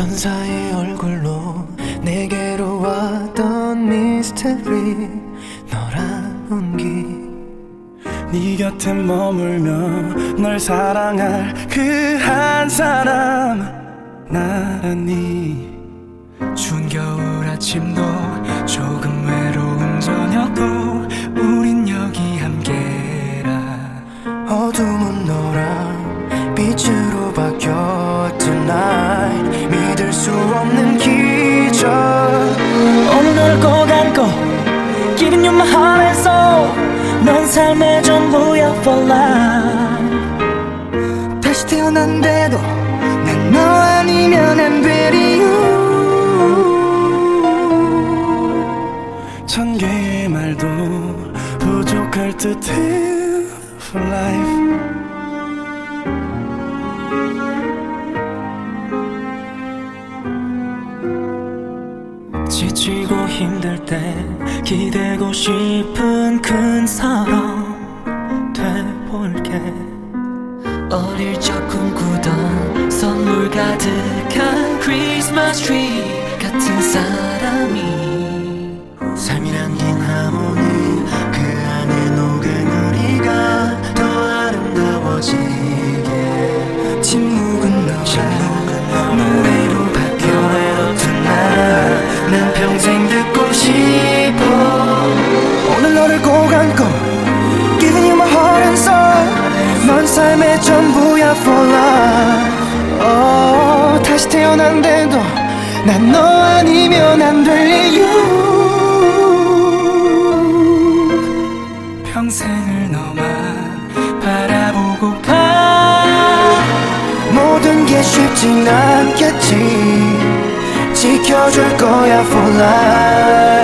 천사의 얼굴로 내게로 왔던 미스터리 너란 온기 네 곁에 머물며 널 사랑할 그 한 사람 나란히 추운 겨울 아침도 조금 외로운 저녁도 우린 여기 함께라. 어둠은 너랑 빛으로 바뀌어 tonight 믿을 수 없는 기적 오늘 너를 꼭 안고 Giving you my heart and soul 넌 삶의 전부야 for life 다시 태어난데도 난 너 아니면 안 되리 천 개의 말도 부족할 듯해 for life 지치고 힘들 때 기대고 싶은 큰 사람 돼볼게 어릴 적 꿈꾸던 선물 가득한 크리스마스 트리 같은 사람이 삶이란 긴 하모니 그 안에 녹은 우리가 더 아름다워지게 침묵은 너라 노래로 바뀌어도 tonight 난 평생 듣고 싶어 오늘 너를 꼭 안고 Giving you my heart and soul 넌 삶의 전부야 for life 다시 태어난데도 난 너 아니면 안 될 이유 평생을 너만 바라보고파 모든 게 쉽진 않겠지 지켜줄 거야 for life